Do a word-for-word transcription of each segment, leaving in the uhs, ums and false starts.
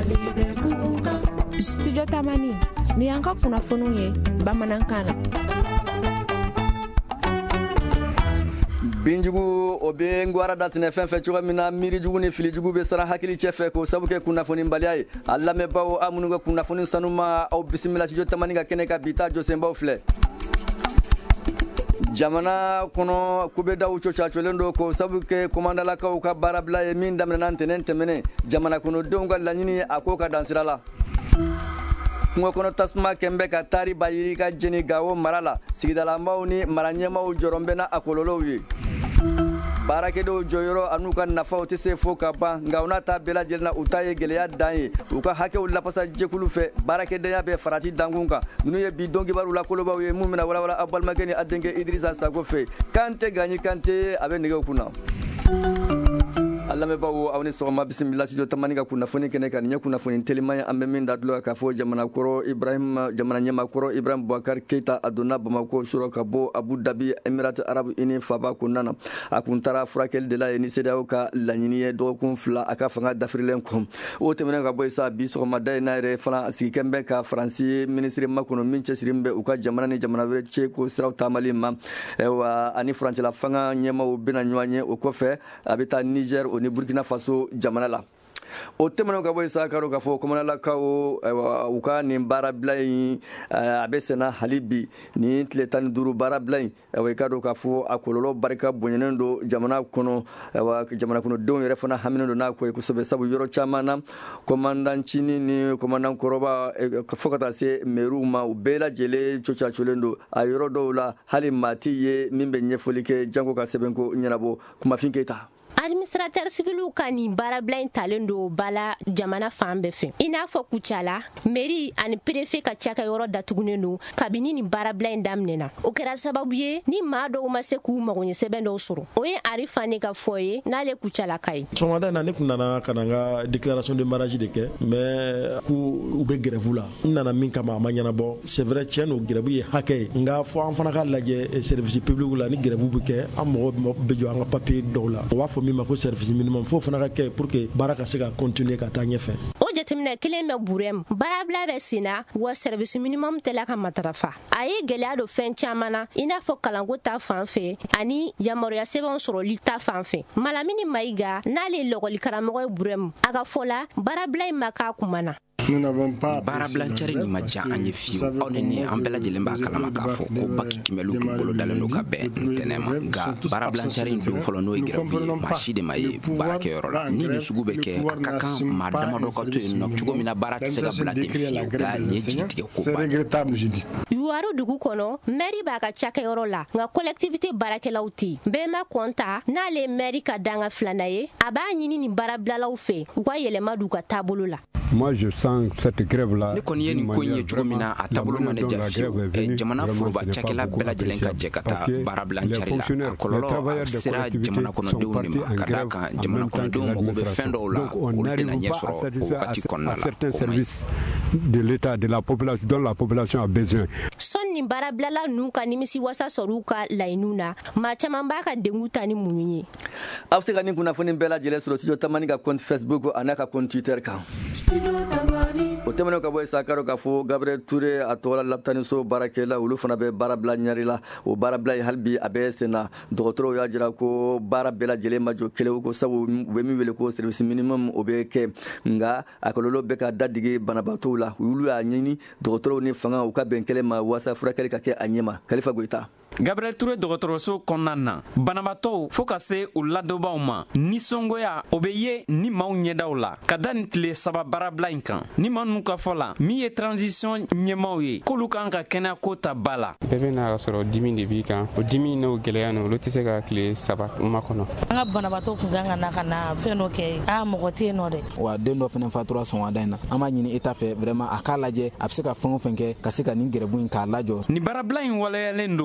Studio Tamani ni an ka kunnafoniw ye bamanankan na. Binjugu obe ngwara datine fɛn fɛn cogo min na miirijugu ni filijugu bɛ siran hakili cɛ fɛ k'o sabu kɛ kunnafonibaliya ye a lamɛnbaaw a minnu ka kunnafoni sanuma aw bisimila studio Tamani ka kɛnɛ ka bi ta jɔsenbaw filɛ. Jamana kɔnɔ kubedaw cocacolen do k'o sabu kɛ komandalakaw ka baarabila ye min daminɛna ntɛnɛn tɛmɛnen jamana kɔnɔdenw ka laɲini a ko ka dan sira la. Kungo kɔnɔ tasuma kɛnbɛ ka taari bayiri ka jeni Gawo mara la sigidalamaw ni maraɲɛmaw jɔrɔn bɛna a kɔlɔlɔw ye. Baarakɛdenw jɔyɔrɔ an'u ka nafaw tɛ se fo ka ban nka u n'a ta bɛɛ lajɛlen na u ta ye gɛlɛya dan ye u ka hakɛw lafasa jɛkulu fɛ baarakɛdenya bɛ farati dankun kan ninnu ye bi dɔnkibaru la kolobaw ye mun bɛna walawala a balimakɛ ni a denkɛ Idirisa Sako fɛ Kante Gaɲi Kante a bɛ nɛgɛw kunna. A lamɛnbaaw aw ni sɔgɔma bisimila studio Tamani ka kunnafoni kɛnɛ kan nin ye kunnafoni teliman ye an bɛ min da tulo k'a fɔ jamanakɔrɔ Ibrahim jamana ɲɛmaakɔrɔ Ibrahim Boubacar Keita a donna Bamako sɔrɔ ka bɔ Abu Dhabi Emirate Arabu Unis faba kɔnɔna na a kun taara furakɛli de la ye ni C E D E A O ka laɲini ye dɔgɔkun fila a ka fanga dafirilen kɔ o tɛmɛnen ka bɔ yen sa bi sɔgɔmada in na yɛrɛ fana sigikɛn bɛ ka Faransi minisiri makɔnɔ min cɛsirilen bɛ u ka jamana ni jamana wɛrɛ cɛ ko siraw taamali ma wa ani furancɛla fanga ɲɛmaaw bɛna ɲɔgɔn ye o kɔfɛ a bɛ taa Niger o ni Burkina Faso jamana la. O tɛmɛnen ka bɔ yen sa karo k'a fɔ komandalakaw u ka nin baarabila in a bɛ senna hali bi ni tile tan ni duuru baarabila in i ka dɔn k'a fɔ a kɔlɔlɔ barika bonyalen don jamana kɔnɔ jamana kɔnɔdenw yɛrɛ fana haminen don n'a ko ye kosɛbɛ sabu yɔrɔ caman na kɔmandancinin ni kɔmandankɔrɔba fo ka taa se mɛruw ma u bɛɛ lajɛlen cocacolen don a yɔrɔ dɔw la hali maa tɛ ye min bɛ ɲɛfɔli kɛ jango ka sɛbɛnko ɲɛnabɔ Kumafin Keita. Administrateur civil ka nin baarabila in talen do bala jamana fan bɛɛ fɛ i n'a fɔ Kucala mairie ani préfet ka cakɛyɔrɔ datugunen do kabini nin baarabila in daminɛna o kɛra sababu ye ni maa dɔw ma se k'u magoɲɛ sɛbɛn dɔw sɔrɔ o ye Arifa ne ka fɔ ye n'ale Kucala ka ye sɔgɔmada in na ne kun nana ka na n ka déclaration de mariage de kɛ mais ku u bɛ grève la n nana min kama a ma ɲɛnabɔ c'est vrai tiɲɛ do grève ye hakɛ ye nka fɔ an fana ka lajɛ service public la ni grève bɛ kɛ an mɔgɔ bɛ jɔ an ka papier dɔw la o b'a fɔ min ma ko service minimum fo fana ka kɛ pour que baara ka se ka continuer ka taa ɲɛfɛ o jateminɛ kelen bɛ Burem baarabila bɛ senna wa service minimum tɛ la ka matarafa a ye gɛlɛya don fɛn caman na i n'a fɔ kalanko ta fan fɛ ani yamaruya sɛbɛnw sɔrɔli ta fan fɛ Malamini Mayiga n'ale ye lɔgɔli karamɔgɔ ye Burem a ka fɔ la baarabila in ma k'a kuma na. Baarabilancari nin ma diya an ye fiyewu aw ni ni an bɛɛ lajɛlen b'a kalama k'a fɔ ko baki kɛmɛlu kun bolo dalen do ka bɛn ntɛnɛn ma nka baarabilancari in don fɔlɔ n'o ye grève ye maa si de ma ye baarakɛyɔrɔ la ni nin sugu bɛ kɛ a ka kan maa damadɔ ka to yen nɔ cogo min na baara tɛ se ka bila ten fiyewu nka nin ye jigitigɛ koba ye. Yuwaru dugu kɔnɔ mairie b'a ka cakɛyɔrɔ la nka collectivité baarakɛlaw tɛ yen Bɛɛma Kɔnta n'ale ye mairie ka danga filanan ye a b'a ɲini nin baarabilalaw fɛ u ka yɛlɛma d'u ka taabolo la. Moi je sens cette grève là. Ne kɔni ye nin ko in ye cogo min na a taabolo ma ne ja fiyewu jamana foroba cakɛla bɛɛ lajɛlen ka jɛ ka taa baarabilancari la a kɔlɔlɔ a sera jamana kɔnɔdenw de ma ka d'a kan jamana kɔnɔdenw mago bɛ fɛn dɔw la olu tɛna ɲɛ sɔrɔ o wagati kɔnɔna la de l'état de la population dont la population a besoin. Sɔn nin baarabilala ninnu ka nimisi wasa sɔrɔ u ka laɲiniw na maa caman b'a ka dengu ta ni mun ye. A bɛ se ka nin kunnafoni bɛɛ lajɛlen sɔrɔ studio Tamani ka compte Facebook a n'a ka compte Twitter kan. O tɛmɛnen ka bɔ yen sa k'a dɔn k'a fɔ Gabriel Toure a tɔgɔ la lapitaniso baarakɛla olu fana bɛ baarabila ɲari la o baarabila in hali bi a bɛ sen na dɔgɔtɔrɔw y'a jira ko baara bɛɛ lajɛlen ma jɔ kelen ko sabu u bɛ min wele ko service minimum o bɛ kɛ nka a kɔlɔlɔ bɛ ka dadigi banabaatɔw la olu y'a ɲini dɔgɔtɔrɔw ni fanga u ka bɛn kelen ma walasa furakɛli ka kɛ a ɲɛma Kalifa Goyita. Gabriel Toure dɔgɔtɔrɔso kɔnɔna na banabaatɔw fo ka se u ladɔbaw ma nisɔngoya o bɛ ye ni maaw ɲɛdaw la ka da nin tile saba baarabila in kan ni maa ninnu ka fɔ la min ye transition ɲɛmaaw ye k'olu kan ka kɛnɛya ko ta ba la. Bɛɛ bɛ n'a sɔrɔ dimi de b'i kan o dimi n'o gɛlɛya n'o olu tɛ se ka tile saba ma kɔnɔ. An ka banabaatɔ kun kan ka na ka na fɛn dɔ kɛ a mɔgɔ tɛ yen nɔ dɛ. Wa den dɔ fana fatura sɔgɔmada in na an b'a ɲini État fɛ vraiment a k'a lajɛ a bɛ se ka fɛn o fɛn kɛ ka se ka nin grève in k'a lajɔ. Ni baarabila in waleyalen don dɔgɔtɔrɔ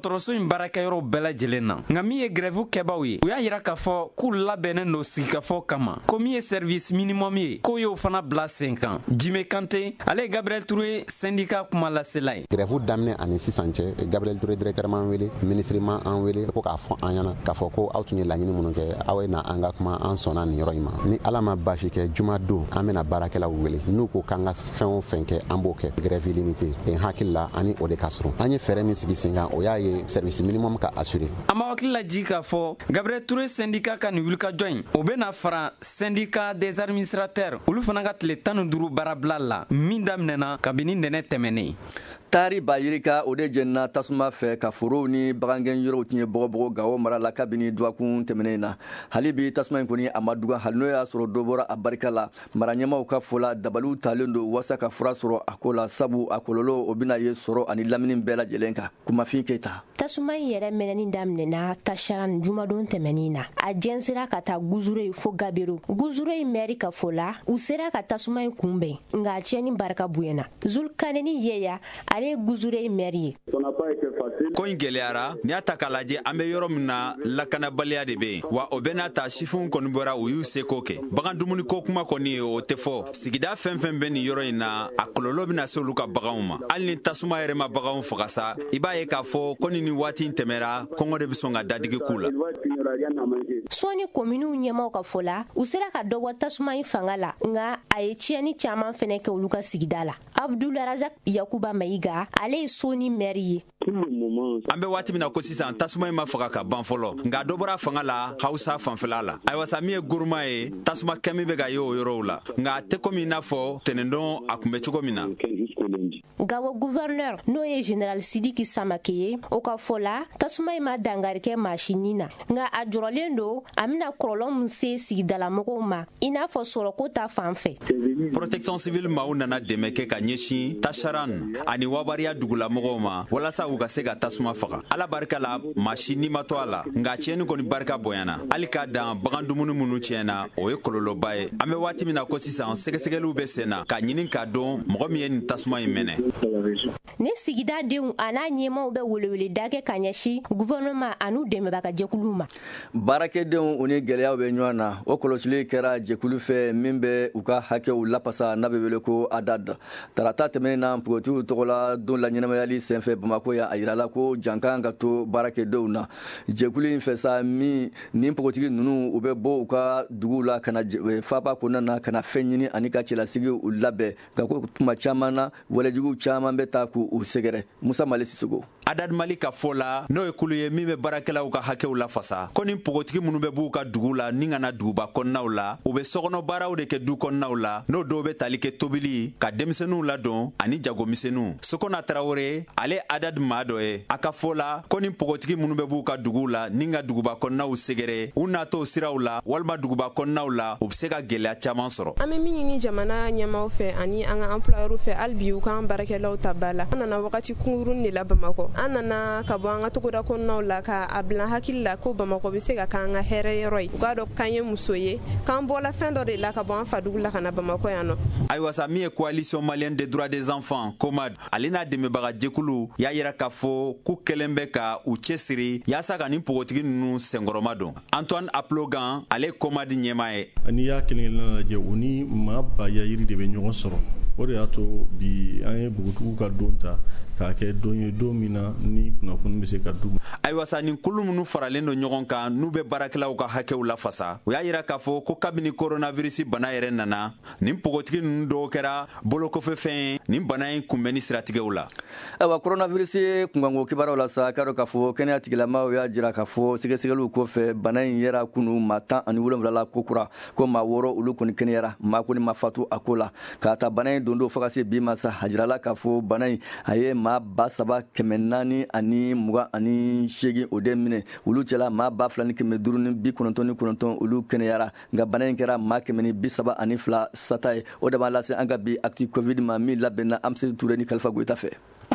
dɔgɔtɔrɔso in baarakɛyɔrɔ bɛɛ lajɛlen na nka min ye grève kɛbaaw ye u y'a yira k'a fɔ k'u labɛnnen don sigikafɔ kama ko min ye service minimum ye k'o y'o fana bila sen kan Jime Kante ale ye Gabriel Touré syndicat kuma lasela ye grève daminɛ ani sisan cɛ Gabriel Touré directeur m'an wele ministre ma an wele ko k'a fɔ an ɲɛna k'a fɔ ko aw tun ye laɲini minnu kɛ aw ye na an ka kuma an sɔnna nin yɔrɔ in ma ni ala ma basi kɛ juma don an bɛna baarakɛlaw wele n'u ko k'an ka fɛn o fɛn kɛ an b'o kɛ grève limité n hakili la ani o de ka surun an ye fɛɛrɛ min sigi sen kan o y'a ye service minimum ka assurer an b'a hakili lajigi k'a fɔ Gabriel Touré syndicat ka nin wulikajɔ in o bɛna fara syndicat des administrateurs olu fana ka tile tan ni duuru baarabila la min daminɛna kabini nɛnɛ tɛmɛnen Tari Bayirika o de jenna tasuma fɛ ka forow ni bagangɛn yɔrɔw tiɲɛ bɔgɔbɔgɔ Gawo mara la kabini duwakun tɛmɛnen na hali bi tasuma in kɔni a ma duga hali n'o y'a sɔrɔ dɔ bɔra a barika la mara ɲɛmaw ka fɔ la dabaliw talen don wasa ka fura sɔrɔ a ko la sabu a kɔlɔlɔ o bɛna ye sɔrɔ ani lamini bɛɛ lajɛlen kan Kumafin Keyita tasuma in yɛrɛ mɛnɛni daminɛna Tasharan jumadon tɛmɛnin na a jɛnsera ka taa Guzure fo Gabiru Guzure in mɛri ka fɔ la u sera ka tasuma in kunbɛn nka a tiɲɛni barika bonyana Zulkaneni Yeya ale Guzure in mɛri ye ko in gɛlɛyara ni y'a ta k'a lajɛ an bɛ yɔrɔ min na lakanabaliya de bɛ yen wa o bɛ n'a ta sifinw kɔni bɔra u y'u seko kɛ bagan dumuni ko kuma kɔni o tɛ fɔ sigida fɛn fɛn bɛ nin yɔrɔ in na a kɔlɔlɔ bɛna se olu ka baganw ma hali ni tasuma yɛrɛ ma baganw faga sa i b'a ye k'a fɔ ko ni nin waati in tɛmɛra kɔngɔ de bɛ sɔn ka dadigi k'u la sɔɔni kominiw ɲɛmaw ka fɔ la u sera ka dɔ bɔ tasuma in fanga la nka a ye tiɲɛni caman fɛnɛ kɛ olu ka sigida la Abdularazak Yakuba Mayiga ale ye Soni mɛri ye an bɛ waati min na ko sisan tasuma in ma faga ka ban fɔlɔ nka dɔ bɔra fanga la Hausa fanfɛla la ayiwa sa min ye goroma ye tasuma kɛmi bɛ ka ye o yɔrɔw la nka a tɛ komi i n'a fɔ tɛnɛndon a kun bɛ cogo min na Gawo gouverneur n'o ye General Sidiki Samake ye o ka fɔ la tasuma in ma dangari kɛ maasini na nka a jɔrɔlen don a bɛna kɔlɔlɔ min se sigidalamɔgɔw ma i n'a fɔ sɔrɔko ta fan fɛ protection civile maaw nana dɛmɛ kɛ ka ɲɛsin Tasharan ani Wabariya dugulamɔgɔw ma walasa u ka se ka tasuma faga ala barika la maasini ma to a la nka tiɲɛni kɔni barika bonyana hali k'a dan bagan dumuni minnu tiɲɛna o ye kɔlɔlɔba ye an bɛ waati min na ko sisan sɛgɛsɛgɛliw bɛ sen na ka ɲini k'a dɔn mɔgɔ min ye nin tasuma in minɛ ne sigida denw a n'a ɲɛmaw bɛ weleweleda kɛ ka ɲɛsin gouvernement an'u dɛmɛbaga jɛkuluw ma baarakɛdenw u ni gɛlɛyaw bɛ ɲɔgɔn na o kɔlɔsili kɛra jɛkulu fɛ min bɛ u ka hakɛw lapasa n'a bɛ wele ko adad tarata tɛmɛnen na npogotigiw tɔgɔ la don la ɲɛnamayali senfɛ Bamako ya a yirala ko jankan ka to baarakɛdenw na jɛkulu in fɛ sa min ni npogotigi ninnu u bɛ bɔ u ka duguw la ka na faaba kɔnɔna na ka na fɛn ɲini ani ka cɛlasigi u labɛn nka ko tuma caman na walejuguw caman bɛ taa k'u sɛgɛrɛ Musa Mali Sisogo Adad Mali ka fɔ la n'o ye kulu ye min bɛ baarakɛlaw ka hakɛw lafasa ko ni npogotigi minnu bɛ b'u ka dugu la ni ka na duguba kɔnɔnaw la u bɛ sɔkɔnɔ baaraw de kɛ du kɔnɔnaw la n'o dɔw bɛ tali kɛ tobili ka denmisɛnninw ladon ani jagomisɛnninw Sokona Tarawele ale Adad maa dɔ ye a ka fɔ la ko ni npogotigi minnu bɛ b'u ka duguw la ni ka duguba kɔnɔnaw sɛgɛrɛ u natɔ siraw la walima duguba kɔnɔnaw la u bɛ se ka gɛlɛya caman sɔrɔ an bɛ min ɲini jamana ɲɛmaaw fɛ ani an ka employeurs fɛ hali bi u k'an baarakɛlaw ta ba la an nana wagati kunkuruni de la Bamakɔ an nana ka bɔ an ka togoda kɔnɔnaw la ka a bila hakili la ko Bamakɔ bɛ se ka k'an ka hɛrɛ yɔrɔ ye u k'a dɔn k'an ye muso ye k'an bɔla fɛn dɔ de la ka bɔ an fa dugu la ka na Bamakɔ yan nɔ ayiwa sa min ye coalition malienne des droits des enfants COMAD ale n'a dɛmɛbaga jɛkulu y'a yira k'a fɔ k'u kɛlen bɛ ka u cɛsiri yaasa ka nin npogotigi ninnu senkɔrɔma dɔn Antoine Aplogan ale COMAD ɲɛmaa ye n'i y'a kelen-kelenna lajɛ u ni maa ba yayiri de bɛ ɲɔgɔn sɔrɔ o de y'a to bi an ye npogotigiw ka don ta k'a kɛ don ye don min na ni kunnafoni bɛ se ka d'u ma ayiwa sa nin kulu minnu faralen don ɲɔgɔn kan n'u bɛ baarakɛlaw ka hakɛw lafasa u y'a yira k'a fɔ ko kabini coronavirus bana yɛrɛ nana nin npogotigi ninnu dɔw kɛra bolokɔfɛfɛn ye nin bana in kunbɛnni siratigɛw la ayiwa coronavirus kunkanko kibaruw la sa k'a dɔn k'a fɔ kɛnɛya tigilamaw y'a jira k'a fɔ sɛgɛsɛgɛliw kɔfɛ bana in yɛra kunu maa tan ani wolonwula la ko kura ko maa wɔɔrɔ olu kɔni kɛnɛyara maa kɔni ma fatu a ko la k'a ta bana in don don fo ka se bi ma sa a jirala k'a fɔ bana in a ye maa ba saba kɛmɛ naani ani mugan ani seegin o de minɛ olu cɛla maa ba fila ni kɛmɛ duuru ni bi kɔnɔntɔn ni kɔnɔntɔn olu kɛnɛyara nka bana in kɛra maa kɛmɛ ni bi saba ani fila sata ye o de b'a lase an ka bi actu covid ma min labɛnna Amsel Touré ni Kalifa Goyita fɛ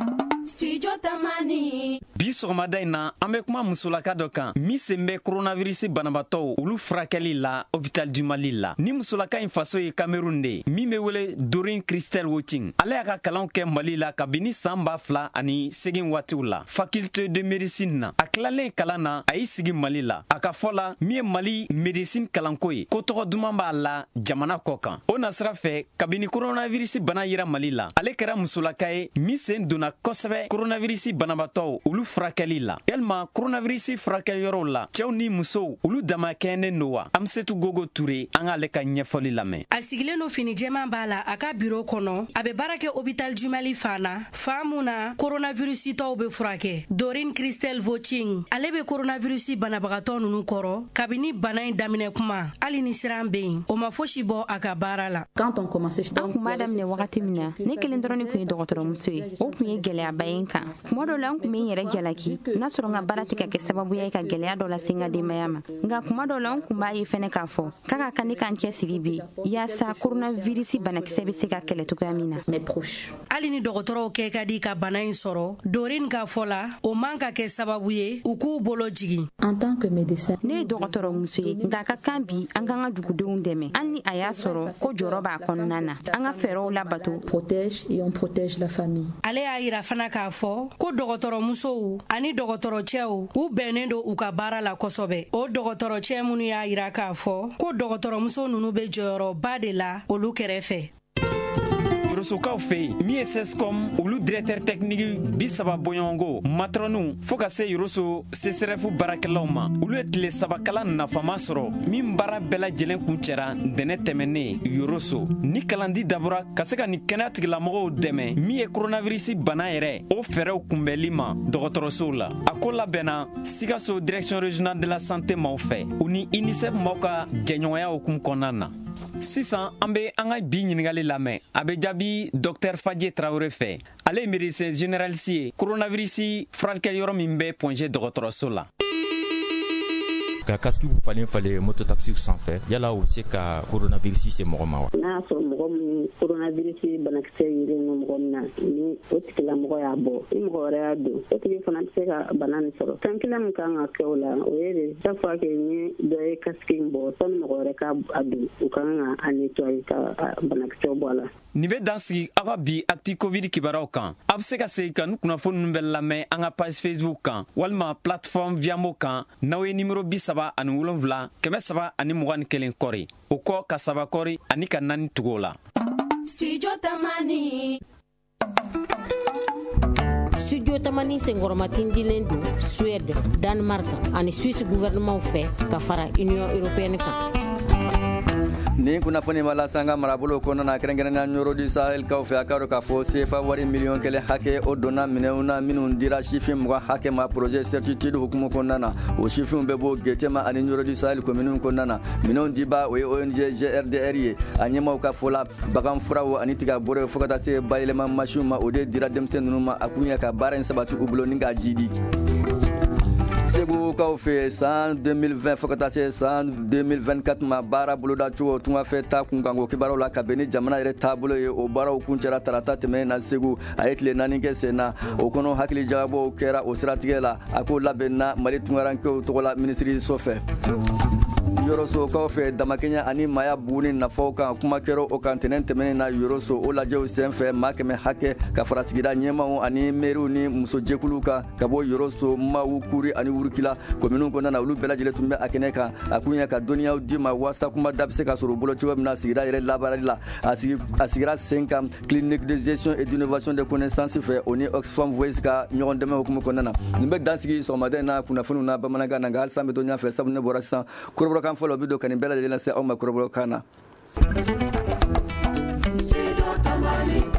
Studio Tamani. Bi sɔgɔmada in na an bɛ kuma musolaka dɔ kan min sen bɛ coronavirus banabatɔw olu furakɛli la hôpital du Mali la. Ni musolaka in faso ye Cameroun de ye min bɛ wele Dorine Christelle Woting. Ale y'a ka kalanw kɛ Mali la kabini san ba fila ani segin waatiw la. Faculté de médecine na a tilalen kalan na a y'i sigi Mali la. A ka fɔ la min ye Mali médecine kalanko ye ko tɔgɔ duman b'a la jamana kɔ kan. O nasira fɛ kabini coronavirus bana yira Mali la ale kɛra musolaka ye min sen donna kosɛbɛ coronavirus banabatɔw olu furakɛli la. Yalima coronavirus furakɛli yɔrɔw la cɛw ni musow olu dama kɛɲɛnen don wa? Amsetu Gogo Ture an k'ale ka ɲɛfɔli lamɛn. A sigilen no fini jɛman b'a la a ka bureau kɔnɔ a bɛ baara kɛ hôpital du Mali fan na fan mun na coronavirus tɔw bɛ furakɛ. Dorine Christelle Woting ale bɛ coronavirus banabagatɔ ninnu kɔrɔ kabini bana in daminɛ kuma hali ni siran bɛ yen o ma fosi bɔ a ka baara la. An kun b'a daminɛ wagati min na ne kelen dɔrɔn de kun ye dɔgɔtɔrɔmuso ye o kun ye gɛlɛyaba ye n kan. Kuma dɔw la n kun bɛ n yɛrɛ jalaki n'a sɔrɔ n ka baara tɛ ka kɛ sababuya ye ka gɛlɛya dɔ lase n ka denbaya ma. Nka kuma dɔw la n kun b'a ye fɛnɛ k'a fɔ k'a ka kan ne k'an cɛsiri bi yaasa coronavirus banakisɛ bɛ se ka kɛlɛ cogoya min na. Hali ni dɔgɔtɔrɔw kɛ ka di ka bana in sɔrɔ Dorine ka fɔ la o man ka kɛ sababu ye u k'u bolo jigin. Ne ye dɔgɔtɔrɔmuso ye nka a ka kan bi an k'an ka dugudenw dɛmɛ hali ni a y'a sɔrɔ ko jɔyɔrɔ b'a kɔnɔna na an ka fɛɛrɛw labato. Ale y'a yira fana k'a fɔ ko dɔgɔtɔrɔmusow ani dɔgɔtɔrɔcɛw u bɛnnen don u ka baara la kosɛbɛ. O dɔgɔtɔrɔcɛ minnu y'a yira k'a fɔ ko dɔgɔtɔrɔmuso ninnu bɛ jɔyɔrɔba de la olu kɛrɛfɛ. Yorosokaw fɛ yen min ye sescom olu directeur technique bi saba bɔɲɔgɔnko matrɔnu fo ka se Yoroso C S R F baarakɛlaw ma olu ye tile saba kalan nafama sɔrɔ min baara bɛɛ lajɛlen kun cɛra ntɛnɛ tɛmɛnen Yoroso ni kalandi dabɔra ka se ka ni kɛnɛya tigilamɔgɔw dɛmɛ min ye coronavirus bana yɛrɛ o fɛɛrɛw kunbɛli ma dɔgɔtɔrɔsow la a ko labɛnna Sikaso direction régionale de la santé maaw fɛ u ni UNICEF maaw ka jɛɲɔgɔnya hukumu kɔnɔna na. Sisan an bɛ an ka bi ɲininkali lamɛn a bɛ jaabi Dr Fadje Traoré fɛ ale ye médecin généraliste ye coronavirus furakɛli yɔrɔ min bɛ Ponge dɔgɔtɔrɔso la. Ka casque falen falen mototaxi sanfɛ yala o bɛ se ka coronavirus se mɔgɔ ma wa? N'a sɔrɔ mɔgɔ min coronavirus banakisɛ yelen no mɔgɔ min na ni o tigilamɔgɔ y'a bɔ ni mɔgɔ wɛrɛ y'a don o tigi fana bɛ se ka bana nin sɔrɔ. Fɛn kelen min kan ka kɛ o la o ye de chaque fois que ni dɔ ye casque in bɔ sani mɔgɔ wɛrɛ ka a don u kan ka a nettoyer ka banakisɛw bɔ a la. Nin bɛ dan sigi aw ka bi Actu Covid kibaruyaw kan a bɛ se ka segin ka ni kunnafoni ninnu bɛ lamɛn an ka page Facebook kan walima plateforme Viamo kan n'aw ye numéro bi saba ani wolonwula kɛmɛ saba ani mugan ni kelen kɔri o kɔ ka saba kɔri ani ka naani tugu o la. Studio Tamani. Studio Tamani senkɔrɔmatin dilen don Suède, Danemark ani Suisse gouvernement fɛ ka fara Union européenne kan. Ni kunnafoni ma lase an ka marabolo kɔnɔna na kɛrɛnkɛrɛnnenya Ɲoro du Sahel kaw fɛ a ka dɔn k'a fɔ C F A wari miliyɔn kelen hakɛ o donna minɛnw na minnu dira sifin mugan hakɛ ma projet certitude hukumu kɔnɔna na o sifinw bɛ bɔ Getema ani Ɲoro du Sahel kominiw kɔnɔna na minɛnw diba o ye O N G G R D R ye a ɲɛmaw ka fɔ la bagan furaw ani tiga bɔrɛ fo ka taa se bayɛlɛma masiw ma o de dira denmisɛn ninnu ma a kun ye ka baara in sabati u bolo ni k'a jidi. Segu kaw fɛ san deux mille vingt fo ka taa se san deux mille vingt-quatre ma baara boloda cogo tunga fɛ ta kunkanko kibaruw la ka bɛn ni jamana yɛrɛ taabolo ye o baaraw kuncɛra tarata tɛmɛnen na Segu a ye tile naani kɛ sen na o kɔnɔ hakili jagabɔw kɛra o siratigɛ la a ko labɛnna Mali tungarankew tɔgɔ la minisiri so fɛ. Yorosokaw fɛ damakɛɲɛ ani maaya buguni nafaw kan kuma kɛra o kan tɛnɛn tɛmɛnen na Yoroso o lajɛw senfɛ maa kɛmɛ hakɛ ka fara sigida ɲɛmaw ani meriw ni musojɛkuluw kan ka bɔ Yoroso Mawu Kuri ani Wurukila kominiw kɔnɔna na olu bɛɛ lajɛlen tun bɛ a kɛnɛ kan a kun ye ka dɔnniyaw di ma waasa kuma da bɛ se ka sɔrɔ u bolo cogo min na sigida yɛrɛ labaarali la a sigira sen kan clinique de gestion et d'innovation de connaissance fɛ o ni Oxfam Voice ka ɲɔgɔn dɛmɛ hukumu kɔnɔna na nin bɛ dan sigi sɔgɔmada in na kunnafoniw na bamanankan na nka halisa an bɛ to ɲɔgɔn fɛ sabu ne bɔra sisan kɔrɔbɔrɔkan fɔlɔ bi don ka nin bɛɛ lajɛlen lase aw ma kɔrɔbɔrɔkan na.